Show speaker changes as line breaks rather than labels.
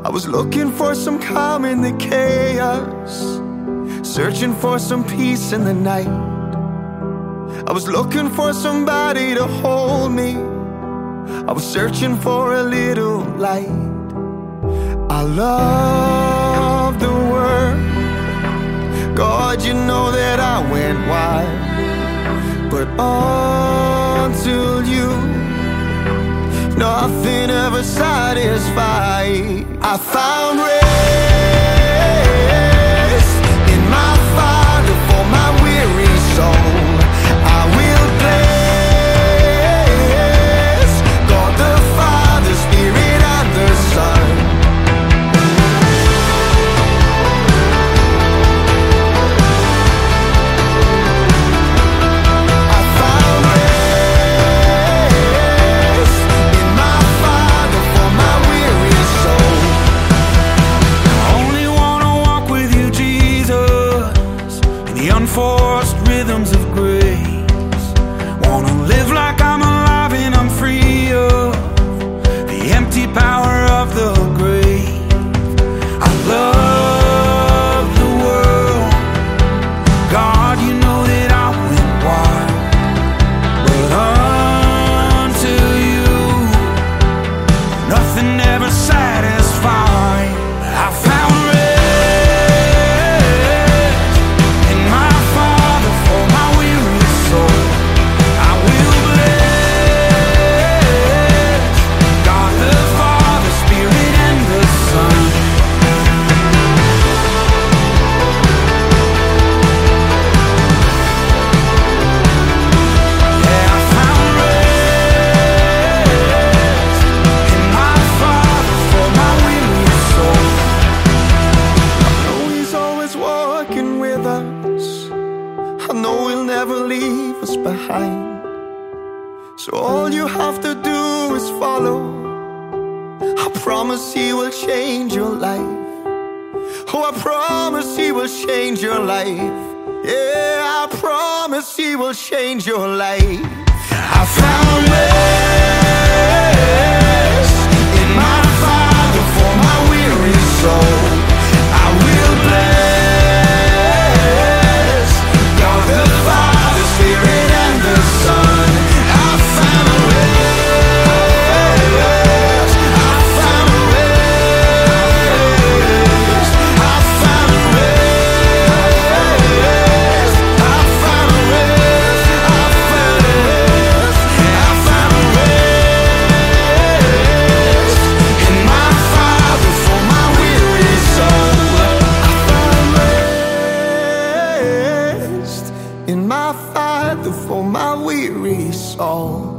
I was looking for some calm in the chaos, searching for some peace in the night. I was looking for somebody to hold me. I was searching for a little light. I love the word. God, you know that I went wild, but until you, nothing ever satisfied. I found rest in my Father for my weary soul. I will bless God the Father, Spirit and the Son. I found rest in my Father for my weary soul. I only wanna walk with you, Jesus, in the unforced rhythms of grace. Wanna live like I'm alive and I'm free of the empty power of the grave. I love the world. God, you know that I went wild, but until you, nothing ever satisfied. I found rest in my Father for my weary soul. I will bless God the Father, Spirit and the Son. Yeah, I found rest in my Father for my weary soul. I know He's always walking with us. I know He'll never leave us behind. So all you have to do is follow. I promise He will change your life. Oh, I promise He will change your life. Yeah, I promise He will change your life. I found rest in my Father for my weary soul. I will bless God the Father, Spirit and the Son. I found rest. I found rest. I found rest. I found rest. I found rest. I found rest in my Father for my weary soul. I found rest in my Father for my weary soul.